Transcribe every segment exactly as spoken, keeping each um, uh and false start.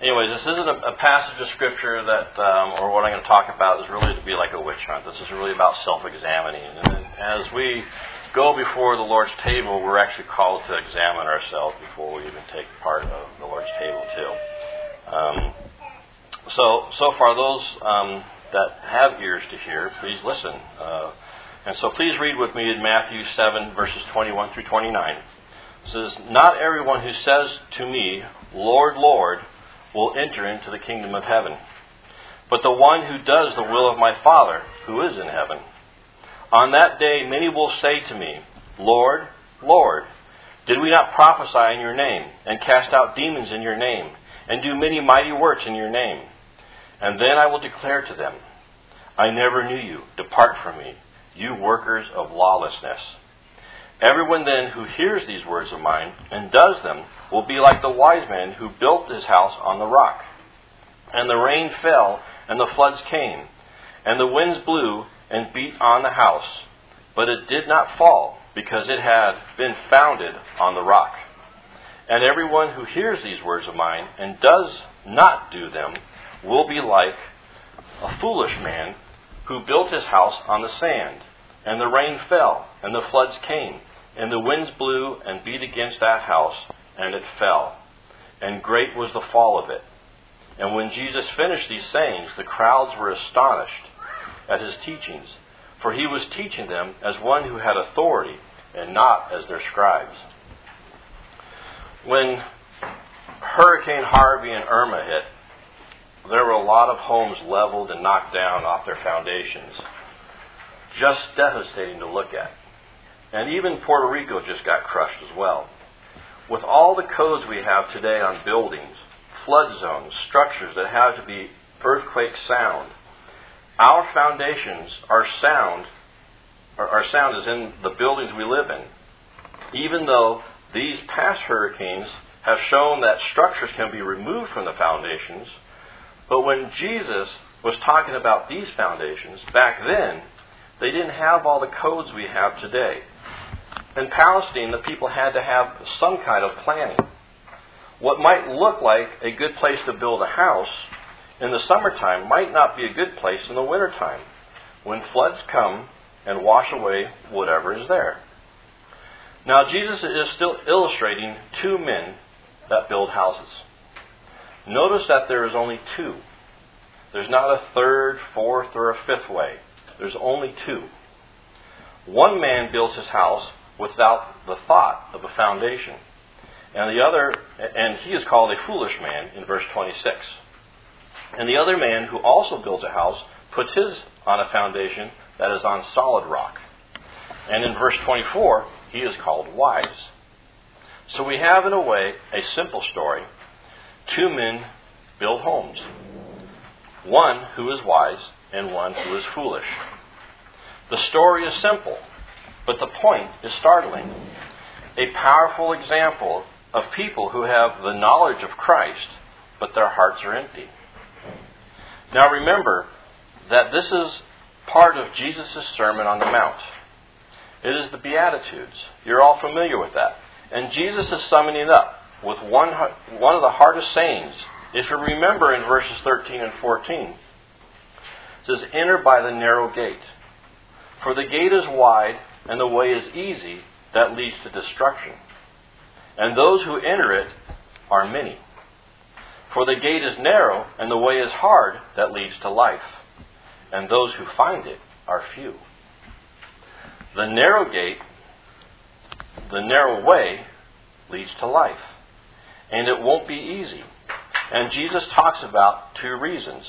anyways, this isn't a, a passage of Scripture that, um, or what I'm going to talk about is really to be like a witch hunt. This is really about self-examining. And as we go before the Lord's table, we're actually called to examine ourselves before we even take part of the Lord's table too. Um, so, so far, those um, that have ears to hear, please listen. Uh, and so please read with me in Matthew seven, verses twenty-one through twenty-nine. It says, "Not everyone who says to me, 'Lord, Lord,' will enter into the kingdom of heaven, but the one who does the will of my Father who is in heaven. On that day many will say to me, 'Lord, Lord, did we not prophesy in your name, and cast out demons in your name, and do many mighty works in your name?' And then I will declare to them, 'I never knew you. Depart from me, you workers of lawlessness.' Everyone then who hears these words of mine and does them will be like the wise man who built his house on the rock. And the rain fell, and the floods came, and the winds blew and beat on the house, but it did not fall, because it had been founded on the rock. And everyone who hears these words of mine and does not do them will be like a foolish man who built his house on the sand. And the rain fell, and the floods came, and the winds blew and beat against that house, and it fell. And great was the fall of it. And when Jesus finished these sayings, the crowds were astonished at his teachings, for he was teaching them as one who had authority, and not as their scribes." When Hurricane Harvey and Irma hit, there were a lot of homes leveled and knocked down off their foundations. Just devastating to look at. And even Puerto Rico just got crushed as well. With all the codes we have today on buildings, flood zones, structures that have to be earthquake sound, our foundations are sound, or our sound is in the buildings we live in. Even though these past hurricanes have shown that structures can be removed from the foundations, but when Jesus was talking about these foundations, back then, they didn't have all the codes we have today. In Palestine, the people had to have some kind of planning. What might look like a good place to build a house in the summertime might not be a good place in the wintertime, when floods come and wash away whatever is there. Now, Jesus is still illustrating two men that build houses. Notice that there is only two. There's not a third, fourth, or a fifth way. There's only two. One man builds his house without the thought of a foundation, and the other, and he is called a foolish man in verse twenty-six. And the other man who also builds a house puts his on a foundation that is on solid rock. And in verse twenty-four, he is called wise. So we have, in a way, a simple story. Two men build homes. One who is wise and one who is foolish. The story is simple, but the point is startling. A powerful example of people who have the knowledge of Christ, but their hearts are empty. Now remember that this is part of Jesus' Sermon on the Mount. It is the Beatitudes. You're all familiar with that. And Jesus is summing it up with one, one of the hardest sayings. If you remember in verses thirteen and fourteen, it says, "Enter by the narrow gate. For the gate is wide and the way is easy that leads to destruction. And those who enter it are many. For the gate is narrow and the way is hard that leads to life. And those who find it are few." The narrow gate, the narrow way, leads to life. And it won't be easy. And Jesus talks about two reasons.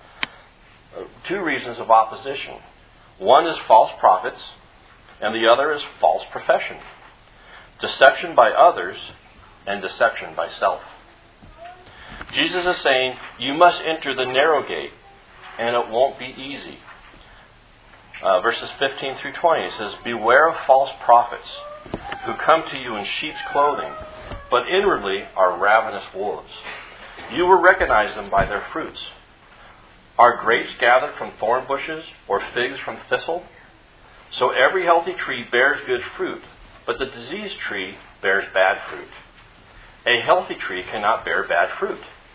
Two reasons of opposition. One is false prophets, and the other is false profession. Deception by others, and deception by self. Jesus is saying, you must enter the narrow gate, and it won't be easy. Uh, verses fifteen through twenty says, "Beware of false prophets, who come to you in sheep's clothing, but inwardly are ravenous wolves. You will recognize them by their fruits. Are grapes gathered from thorn bushes, or figs from thistle? So every healthy tree bears good fruit, but the diseased tree bears bad fruit. A healthy tree cannot bear bad fruit,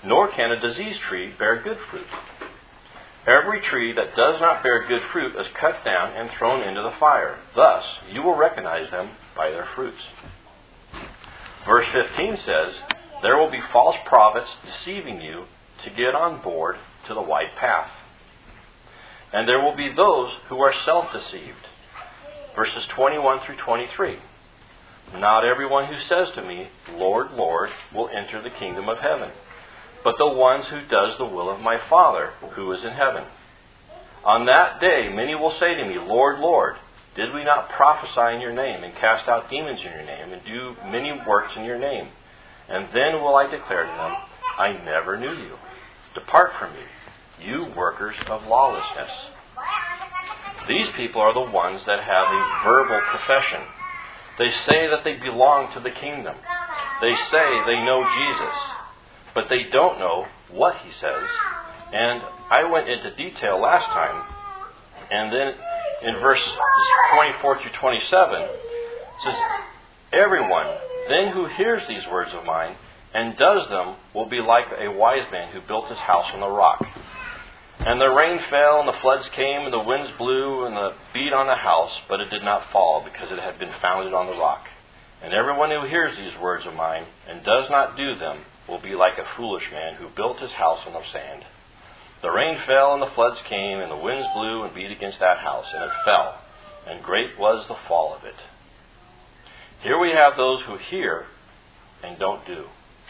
nor can a diseased tree bear good fruit. Every tree that does not bear good fruit is cut down and thrown into the fire. Thus, you will recognize them by their fruits. Verse fifteen says, there will be false prophets deceiving you to get on board to the white path. And there will be those who are self-deceived. Verses twenty-one through twenty-three. Not everyone who says to me, Lord, Lord, will enter the kingdom of heaven, but the ones who does the will of my Father who is in heaven. On that day many will say to me, Lord, Lord, did we not prophesy in your name, and cast out demons in your name, and do many works in your name? And then will I declare to them, I never knew you. Depart from me, you workers of lawlessness. These people are the ones that have a verbal profession. They say that they belong to the kingdom. They say they know Jesus, but they don't know what he says. And I went into detail last time, and then in verses twenty-four through twenty-seven, it says, everyone then who hears these words of mine and does them will be like a wise man who built his house on the rock. And the rain fell, and the floods came, and the winds blew, and the beat on the house, but it did not fall, because it had been founded on the rock. And everyone who hears these words of mine and does not do them will be like a foolish man who built his house on the sand. The rain fell, and the floods came, and the winds blew and beat against that house, and it fell, and great was the fall of it. Here we have those who hear and don't do.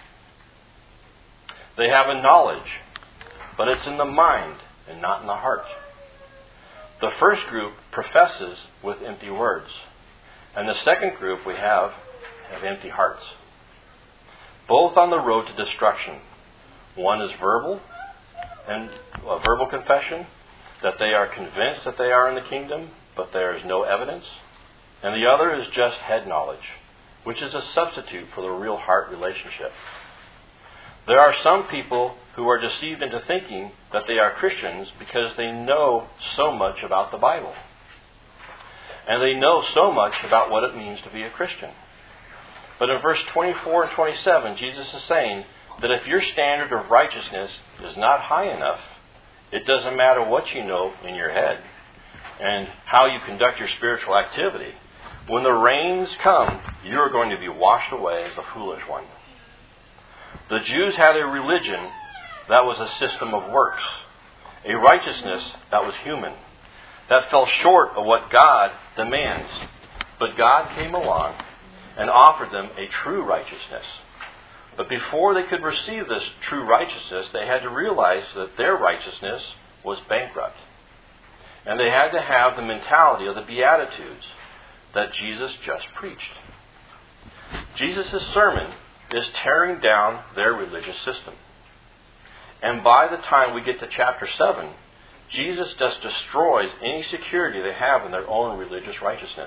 They have a knowledge, but it's in the mind and not in the heart. The first group professes with empty words, and the second group we have have empty hearts. Both on the road to destruction. One is verbal, and a verbal confession that they are convinced that they are in the kingdom, but there is no evidence. And the other is just head knowledge, which is a substitute for the real heart relationship. There are some people who are deceived into thinking that they are Christians because they know so much about the Bible. And they know so much about what it means to be a Christian. But in verse twenty-four and twenty-seven, Jesus is saying that if your standard of righteousness is not high enough, it doesn't matter what you know in your head and how you conduct your spiritual activity. When the rains come, you're going to be washed away as a foolish one. The Jews had a religion that was a system of works, a righteousness that was human, that fell short of what God demands. But God came along and offered them a true righteousness. But before they could receive this true righteousness, they had to realize that their righteousness was bankrupt. And they had to have the mentality of the Beatitudes that Jesus just preached. Jesus' sermon is tearing down their religious system. And by the time we get to chapter seven, Jesus just destroys any security they have in their own religious righteousness.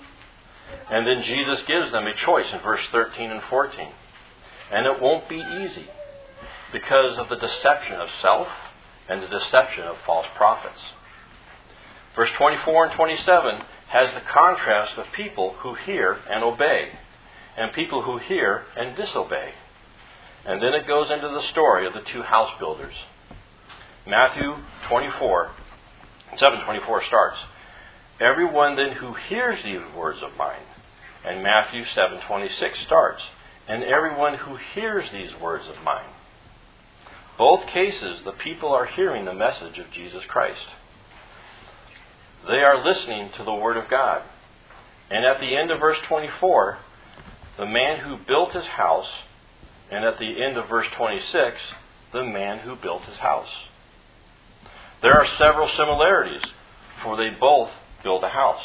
And then Jesus gives them a choice in verse thirteen and fourteen. And it won't be easy because of the deception of self and the deception of false prophets. Verse twenty-four and twenty-seven has the contrast of people who hear and obey, and people who hear and disobey. And then it goes into the story of the two house builders. Matthew twenty-four, seven twenty-four starts, everyone then who hears these words of mine. And Matthew seven twenty-six starts, and everyone who hears these words of mine. Both cases, the people are hearing the message of Jesus Christ. They are listening to the Word of God. And at the end of verse twenty-four, the man who built his house, and at the end of verse twenty-six, the man who built his house. There are several similarities, for they both build a house.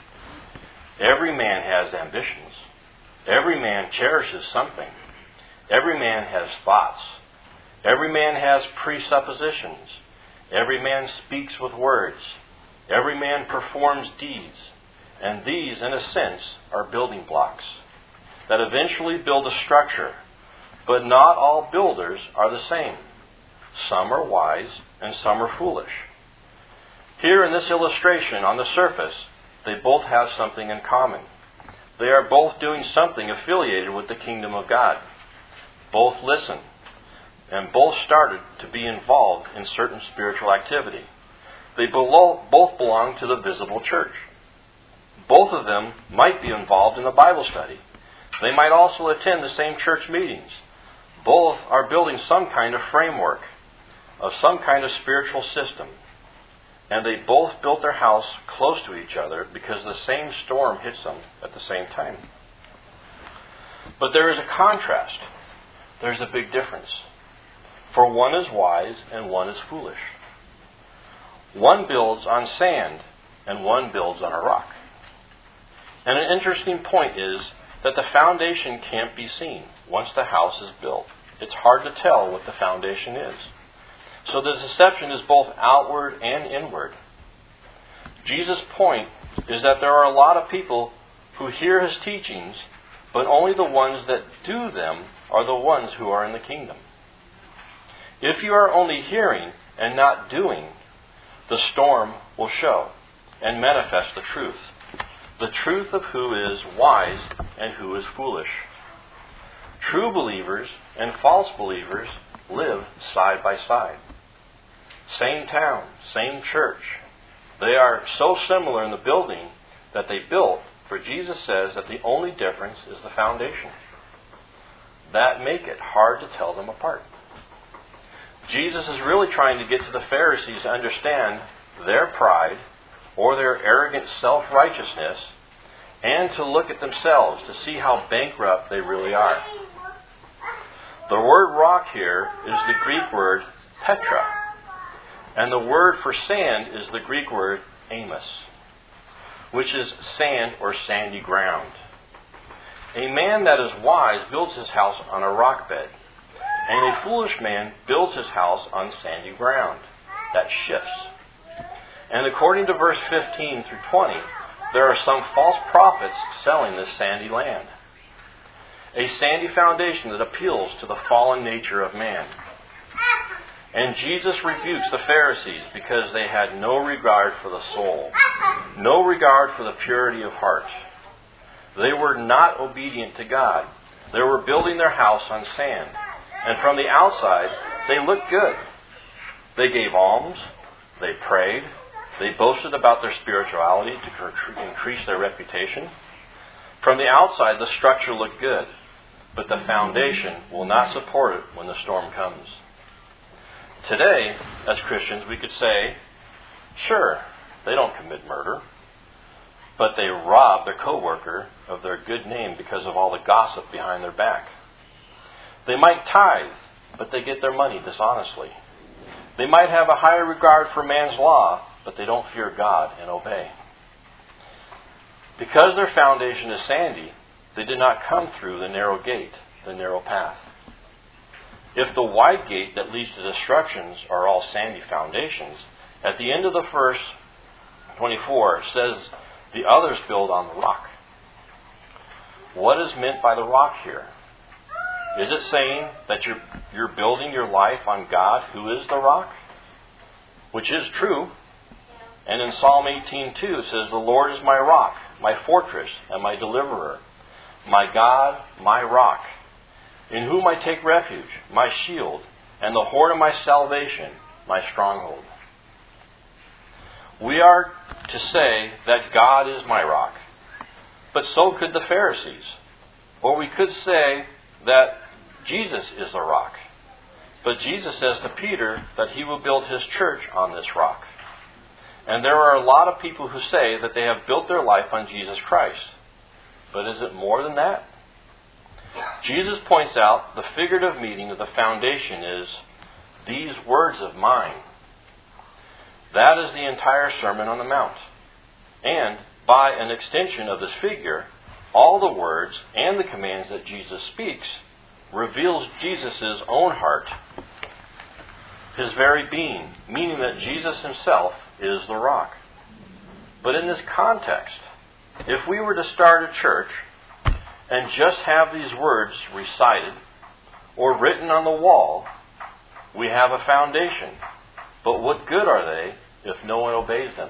Every man has ambitions. Every man cherishes something. Every man has thoughts. Every man has presuppositions. Every man speaks with words. Every man performs deeds. And these, in a sense, are building blocks that eventually build a structure. But not all builders are the same. Some are wise and some are foolish. Here in this illustration, on the surface, they both have something in common. They are both doing something affiliated with the kingdom of God. Both listen. and both started to be involved in certain spiritual activity. They belo- both belong to the visible church. Both of them might be involved in a Bible study. They might also attend the same church meetings. Both are building some kind of framework of some kind of spiritual system. And they both built their house close to each other because the same storm hits them at the same time. But there is a contrast. There's a big difference. For one is wise and one is foolish. One builds on sand and one builds on a rock. And an interesting point is that the foundation can't be seen once the house is built. It's hard to tell what the foundation is. So the deception is both outward and inward. Jesus' point is that there are a lot of people who hear his teachings, but only the ones that do them are the ones who are in the kingdom. If you are only hearing and not doing, the storm will show and manifest the truth. The truth of who is wise and who is foolish. True believers and false believers live side by side. Same town, same church. They are so similar in the building that they built, for Jesus says that the only difference is the foundation. That make it hard to tell them apart. Jesus is really trying to get to the Pharisees to understand their pride or their arrogant self-righteousness and to look at themselves to see how bankrupt they really are. The word rock here is the Greek word Petra. And the word for sand is the Greek word amos, which is sand or sandy ground. A man that is wise builds his house on a rock bed, and a foolish man builds his house on sandy ground. That shifts. And according to verse fifteen through twenty, there are some false prophets selling this sandy land. A sandy foundation that appeals to the fallen nature of man. And Jesus rebukes the Pharisees because they had no regard for the soul, no regard for the purity of heart. They were not obedient to God. They were building their house on sand. And from the outside, they looked good. They gave alms. They prayed. They boasted about their spirituality to increase their reputation. From the outside, the structure looked good. But the foundation will not support it when the storm comes. Today, as Christians, we could say, sure, they don't commit murder, but they rob their coworker of their good name because of all the gossip behind their back. They might tithe, but they get their money dishonestly. They might have a higher regard for man's law, but they don't fear God and obey. Because their foundation is sandy, they did not come through the narrow gate, the narrow path. If the wide gate that leads to destructions are all sandy foundations, at the end of the verse twenty-four says the others build on the rock. What is meant by the rock here? Is it saying that you're, you're building your life on God, who is the rock? Which is true. And in Psalm eighteen two it says, "The Lord is my rock, my fortress, and my deliverer, my God, my rock, in whom I take refuge, my shield, and the horn of my salvation, my stronghold." We are to say that God is my rock, but so could the Pharisees. Or we could say that Jesus is the rock. But Jesus says to Peter that he will build his church on this rock. And there are a lot of people who say that they have built their life on Jesus Christ. But is it more than that? Jesus points out the figurative meaning of the foundation is these words of mine. That is the entire Sermon on the Mount. And by an extension of this figure, all the words and the commands that Jesus speaks reveals Jesus' own heart, his very being, meaning that Jesus himself is the rock. But in this context, if we were to start a church and just have these words recited or written on the wall, we have a foundation. But what good are they if no one obeys them?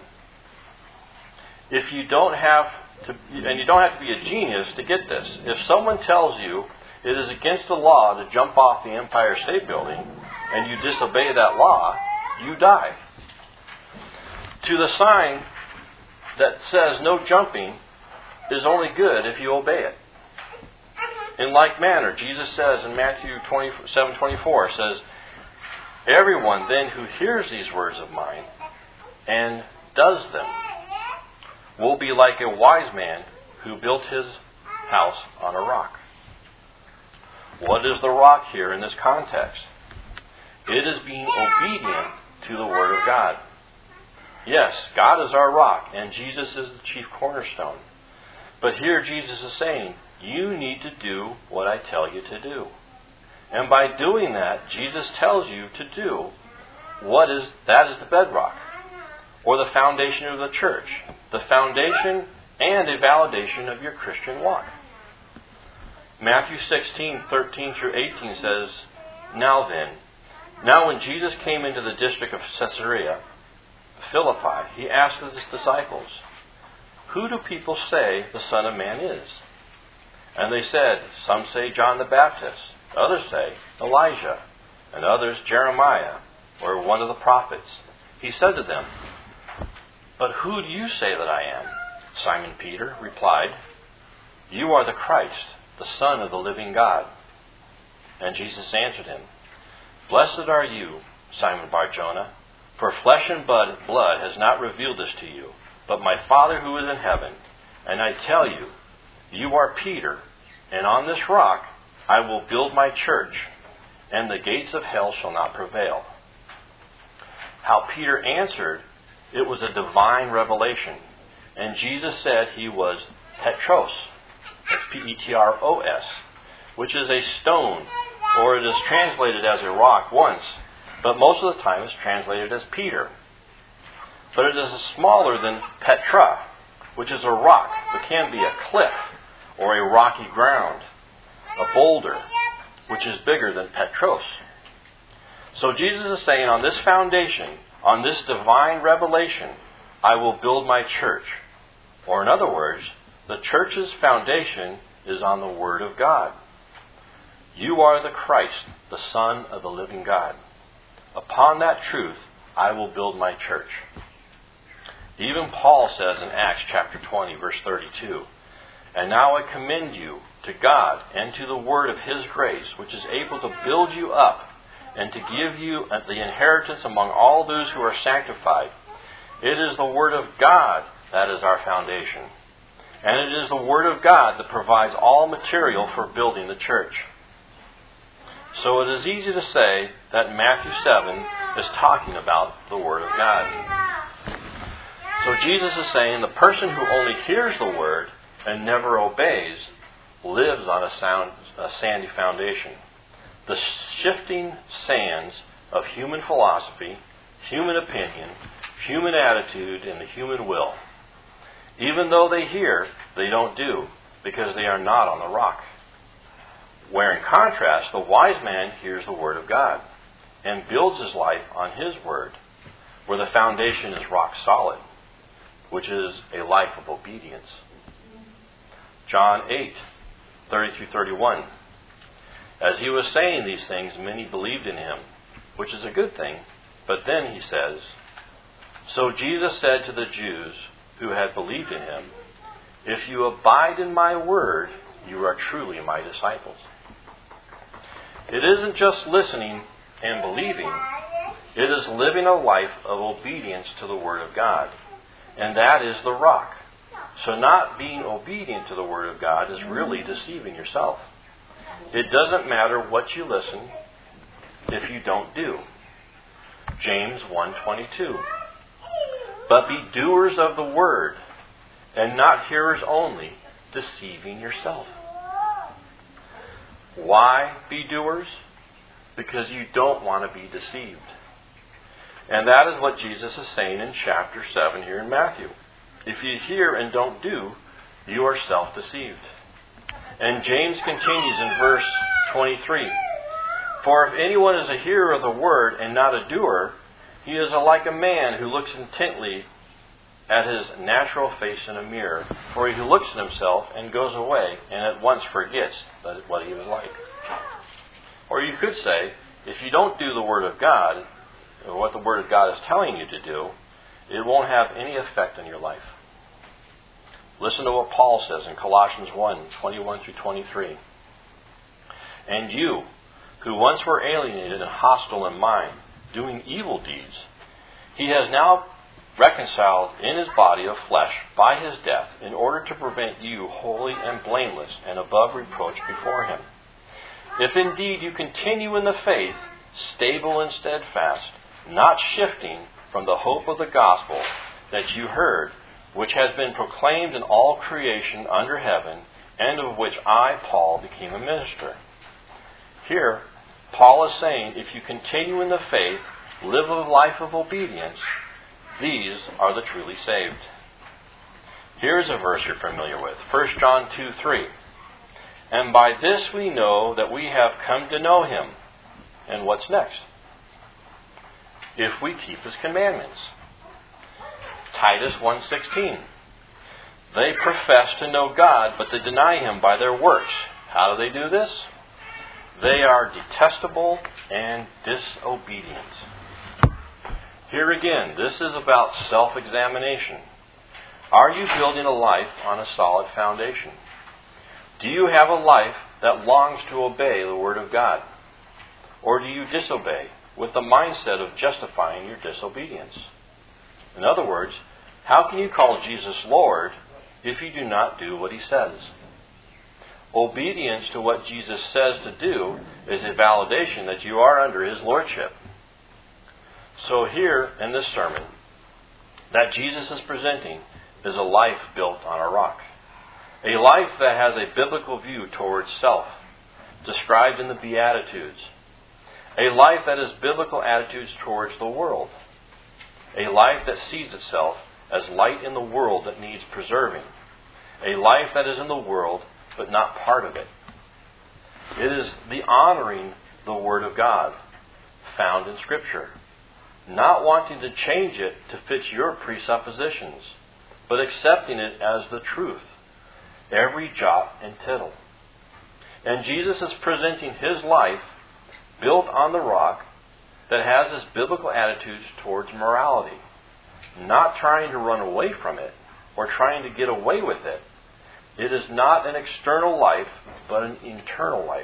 If you don't have to, and you don't have to be a genius to get this, if someone tells you it is against the law to jump off the Empire State Building, and you disobey that law, you die. To the sign that says no jumping is only good if you obey it. In like manner, Jesus says in Matthew twenty-seven twenty-four, says, everyone then who hears these words of mine and does them will be like a wise man who built his house on a rock. What is the rock here in this context? It is being obedient to the Word of God. Yes, God is our rock, and Jesus is the chief cornerstone. But here Jesus is saying, you need to do what I tell you to do. And by doing that, Jesus tells you to do what is, that is the bedrock, or the foundation of the church, the foundation and a validation of your Christian walk. Matthew sixteen, thirteen through eighteen says, Now then, now when Jesus came into the district of Caesarea Philippi, he asked his disciples, who do people say the Son of Man is? And they said, some say John the Baptist, others say Elijah, and others Jeremiah, or one of the prophets. He said to them, but who do you say that I am? Simon Peter replied, you are the Christ, the Son of the living God. And Jesus answered him, blessed are you, Simon Bar-Jonah, for flesh and blood has not revealed this to you, but my Father who is in heaven. And I tell you, you are Peter, and on this rock I will build my church, and the gates of hell shall not prevail. How Peter answered, it was a divine revelation. And Jesus said he was Petros, that's P E T R O S, which is a stone, or it is translated as a rock once, but most of the time it's translated as Peter. But it is smaller than Petra, which is a rock, but can be a cliff or a rocky ground, a boulder, which is bigger than Petros. So Jesus is saying, on this foundation, on this divine revelation, I will build my church. Or in other words, the church's foundation is on the Word of God. You are the Christ, the Son of the living God. Upon that truth, I will build my church. Even Paul says in Acts chapter twenty, verse thirty-two, and now I commend you to God and to the word of His grace, which is able to build you up and to give you the inheritance among all those who are sanctified. It is the Word of God that is our foundation. And it is the Word of God that provides all material for building the church. So it is easy to say that Matthew seven is talking about the Word of God. So Jesus is saying the person who only hears the Word and never obeys lives on a, sound, a sandy foundation. The shifting sands of human philosophy, human opinion, human attitude, and the human will. Even though they hear, they don't do, because they are not on the rock. Where in contrast, the wise man hears the Word of God and builds his life on His Word, where the foundation is rock solid, which is a life of obedience. John eight, thirty through thirty-one. As he was saying these things, many believed in him, which is a good thing. But then he says, so Jesus said to the Jews who had believed in him, if you abide in my word, you are truly my disciples. It isn't just listening and believing. It is living a life of obedience to the Word of God. And that is the rock. So not being obedient to the Word of God is really deceiving yourself. It doesn't matter what you listen if you don't do. James one twenty-two. But be doers of the word, and not hearers only, deceiving yourself. Why be doers? Because you don't want to be deceived. And that is what Jesus is saying in chapter seven here in Matthew. If you hear and don't do, you are self-deceived. And James continues in verse twenty-three. For if anyone is a hearer of the word and not a doer, he is like a man who looks intently at his natural face in a mirror, for he looks at himself and goes away and at once forgets what he was like. Or you could say, if you don't do the Word of God, or what the Word of God is telling you to do, it won't have any effect on your life. Listen to what Paul says in Colossians one, twenty-one through twenty-three. And you, who once were alienated and hostile in mind, doing evil deeds, he has now reconciled in his body of flesh by his death, in order to prevent you holy and blameless and above reproach before him. If indeed you continue in the faith, stable and steadfast, not shifting from the hope of the gospel that you heard, which has been proclaimed in all creation under heaven, and of which I, Paul, became a minister. Here, Paul is saying, if you continue in the faith, live a life of obedience, these are the truly saved. Here's a verse you're familiar with, First John two three. And by this we know that we have come to know him. And what's next? If we keep his commandments. Titus one sixteen. They profess to know God, but they deny him by their works. How do they do this? They are detestable and disobedient. Here again, this is about self-examination. Are you building a life on a solid foundation? Do you have a life that longs to obey the Word of God? Or do you disobey with the mindset of justifying your disobedience? In other words, how can you call Jesus Lord if you do not do what he says? Obedience to what Jesus says to do is a validation that you are under his lordship. So here in this sermon, that Jesus is presenting is a life built on a rock. A life that has a biblical view towards self, described in the Beatitudes. A life that has biblical attitudes towards the world. A life that sees itself as light in the world that needs preserving. A life that is in the world but not part of it. It is the honoring the Word of God found in Scripture. Not wanting to change it to fit your presuppositions, but accepting it as the truth. Every jot and tittle. And Jesus is presenting his life built on the rock that has his biblical attitudes towards morality. Not trying to run away from it or trying to get away with it. It is not an external life, but an internal life.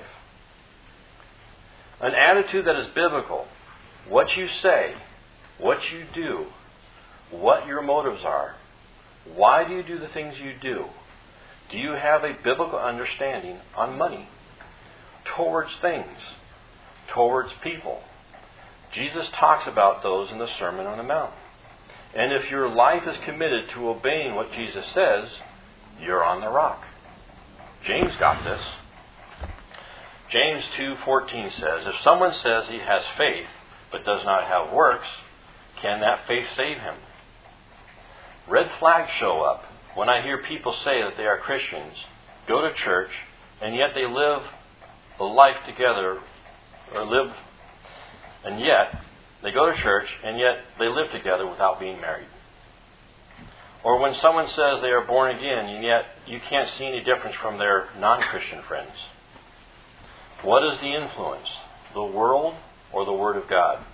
An attitude that is biblical. What you say, what you do, what your motives are. Why do you do the things you do? Do you have a biblical understanding on money? Towards things? Towards people? Jesus talks about those in the Sermon on the Mount. And if your life is committed to obeying what Jesus says, you're on the rock. James got this. James two fourteen says, if someone says he has faith but does not have works, can that faith save him? Red flags show up when I hear people say that they are Christians, go to church, and yet they live a life together, or live, and yet they go to church, and yet they live together without being married. Or when someone says they are born again, and yet you can't see any difference from their non-Christian friends. What is the influence? The world or the Word of God?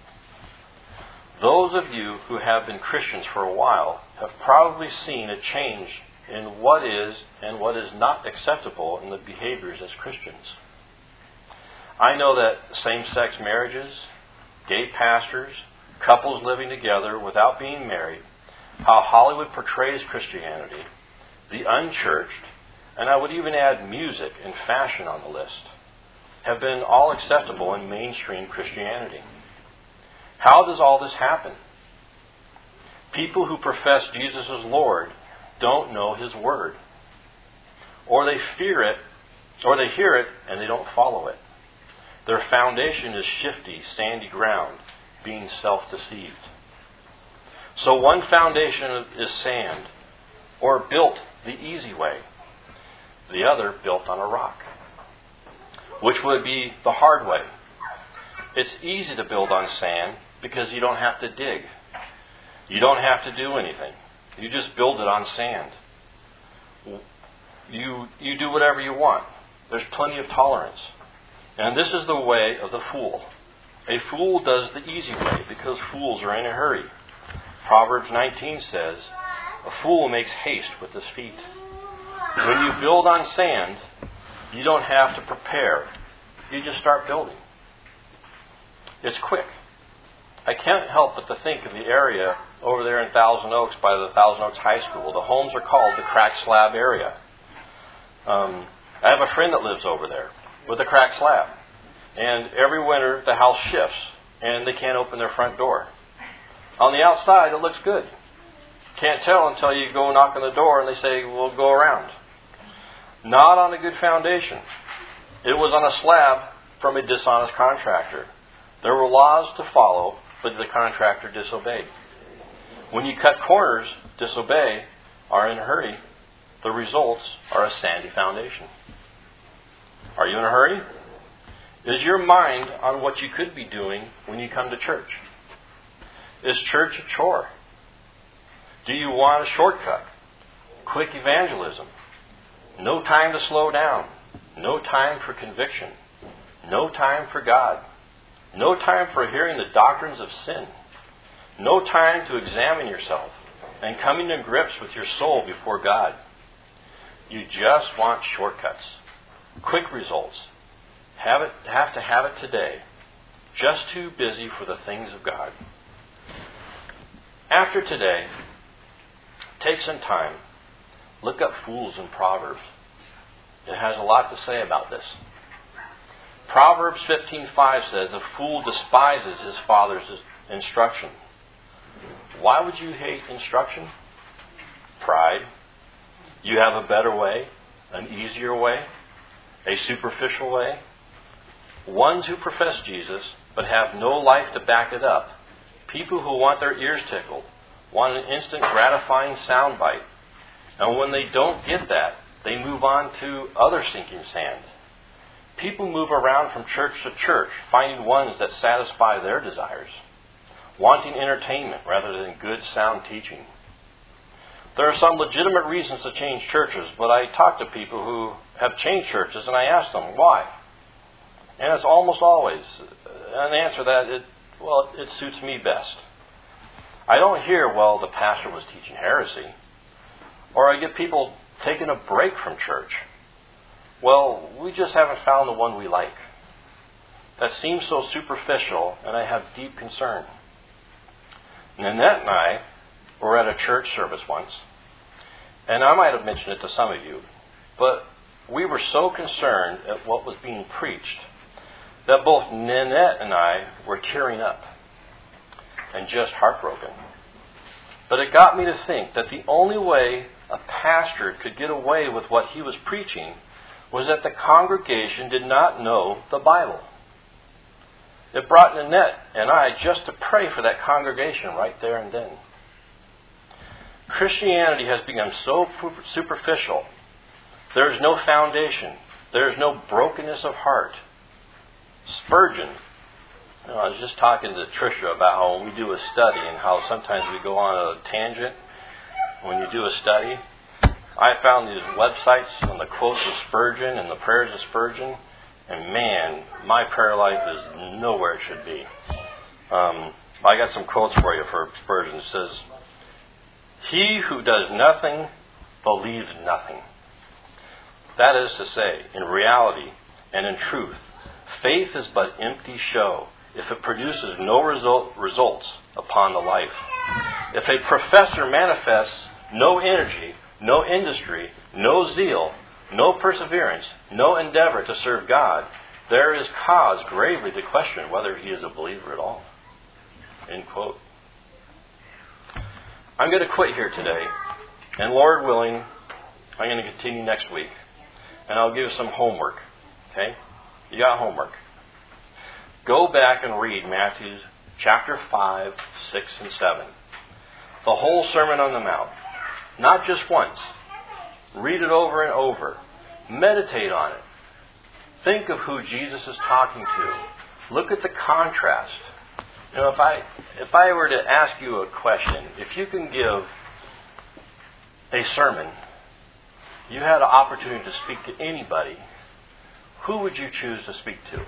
Those of you who have been Christians for a while have probably seen a change in what is and what is not acceptable in the behaviors as Christians. I know that same-sex marriages, gay pastors, couples living together without being married, how Hollywood portrays Christianity, the unchurched, and I would even add music and fashion on the list, have been all acceptable in mainstream Christianity. How does all this happen? People who profess Jesus as Lord don't know His Word. Or they fear it, or they hear it and they don't follow it. Their foundation is shifty, sandy ground, being self-deceived. So one foundation is sand, or built the easy way. The other built on a rock, which would be the hard way. It's easy to build on sand because you don't have to dig. You don't have to do anything. You just build it on sand. You, you do whatever you want. There's plenty of tolerance. And this is the way of the fool. A fool does the easy way because fools are in a hurry. Proverbs nineteen says, a fool makes haste with his feet. When you build on sand, you don't have to prepare. You just start building. It's quick. I can't help but to think of the area over there in Thousand Oaks by the Thousand Oaks High School. The homes are called the crack slab area. Um, I have a friend that lives over there with a crack slab. And every winter the house shifts and they can't open their front door. On the outside it looks good. Can't tell until you go knock on the door and they say, we'll go around. Not on a good foundation. It was on a slab from a dishonest contractor. There were laws to follow, but the contractor disobeyed. When you cut corners, disobey, are in a hurry, the results are a sandy foundation. Are you in a hurry? Is your mind on what you could be doing when you come to church? Is church a chore? Do you want a shortcut? Quick evangelism? No time to slow down. No time for conviction. No time for God. No time for hearing the doctrines of sin. No time to examine yourself and coming to grips with your soul before God. You just want shortcuts. Quick results. Have it, have to have it today. Just too busy for the things of God. After today, take some time. Look up fools in Proverbs. It has a lot to say about this. Proverbs fifteen five says, a fool despises his father's instruction. Why would you hate instruction? Pride. You have a better way, an easier way, a superficial way. Ones who profess Jesus but have no life to back it up. People who want their ears tickled, want an instant gratifying soundbite. And when they don't get that, they move on to other sinking sand. People move around from church to church, finding ones that satisfy their desires, wanting entertainment rather than good, sound teaching. There are some legitimate reasons to change churches, but I talk to people who have changed churches and I ask them, why? And it's almost always an answer that, it, well, it suits me best. I don't hear, well, the pastor was teaching heresy. Or I get people taking a break from church. Well, we just haven't found the one we like. That seems so superficial, and I have deep concern. Nanette and I were at a church service once, and I might have mentioned it to some of you, but we were so concerned at what was being preached that both Nanette and I were tearing up and just heartbroken. But it got me to think that the only way a pastor could get away with what he was preaching was that the congregation did not know the Bible. It brought Nanette and I just to pray for that congregation right there and then. Christianity has become so superficial. There is no foundation. There is no brokenness of heart. Spurgeon, you know, I was just talking to Tricia about how when we do a study and how sometimes we go on a tangent when you do a study. I found these websites on the quotes of Spurgeon and the prayers of Spurgeon, and man, my prayer life is nowhere it should be. Um, I got some quotes for you for Spurgeon. It says, "He who does nothing believes nothing." That is to say, in reality and in truth, faith is but empty show if it produces no result, results upon the life. If a professor manifests no energy, no industry, no zeal, no perseverance, no endeavor to serve God, there is cause gravely to question whether he is a believer at all. End quote. I'm going to quit here today, and Lord willing, I'm going to continue next week, and I'll give you some homework. Okay? You got homework. Go back and read Matthew chapter five, six, and seven. The whole Sermon on the Mount. Not just once. Read it over and over. Meditate on it. Think of who Jesus is talking to. Look at the contrast. You know, if I if I were to ask you a question, if you can give a sermon, you had an opportunity to speak to anybody, who would you choose to speak to?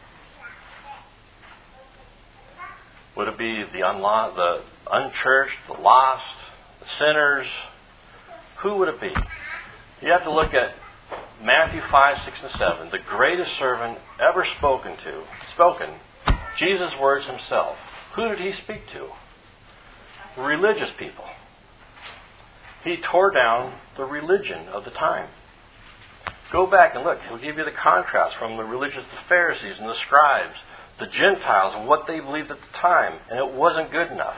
Would it be the, unlo- the unchurched, the lost, the sinners? Who would it be? You have to look at Matthew five, six, and seven, the greatest servant ever spoken to, spoken, Jesus' words himself. Who did he speak to? Religious people. He tore down the religion of the time. Go back and look. He'll give you the contrast from the religious, the Pharisees and the scribes, the Gentiles, and what they believed at the time. And it wasn't good enough.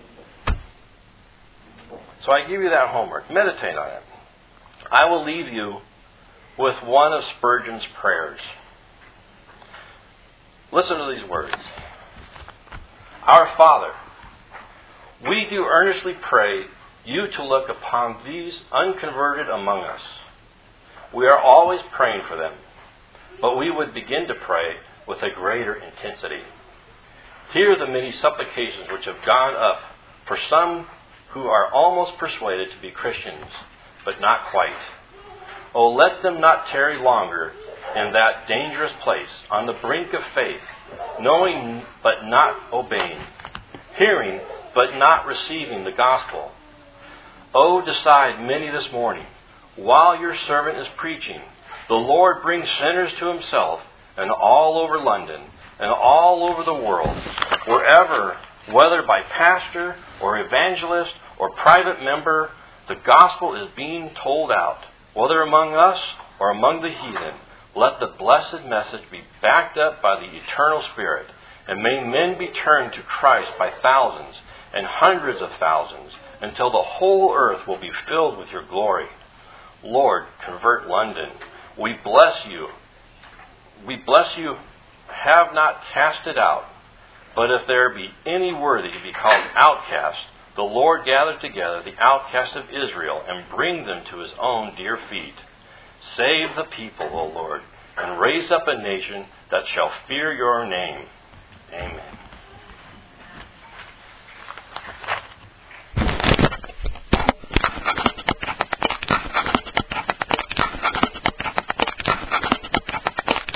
So I give you that homework. Meditate on it. I will leave you with one of Spurgeon's prayers. Listen to these words. Our Father, we do earnestly pray you to look upon these unconverted among us. We are always praying for them, but we would begin to pray with a greater intensity. Hear the many supplications which have gone up for some who are almost persuaded to be Christians, but not quite. Oh, let them not tarry longer in that dangerous place, on the brink of faith, knowing but not obeying, hearing but not receiving the gospel. Oh, decide many this morning, while your servant is preaching, the Lord brings sinners to himself, and all over London, and all over the world, wherever, whether by pastor or evangelist or private member, the gospel is being told out, whether among us or among the heathen. Let the blessed message be backed up by the eternal Spirit, and may men be turned to Christ by thousands and hundreds of thousands, until the whole earth will be filled with your glory. Lord, convert London. We bless you. We bless you, have not cast it out. But if there be any worthy to be called outcast, the Lord gather together the outcasts of Israel and bring them to his own dear feet. Save the people, O Lord, and raise up a nation that shall fear your name. Amen.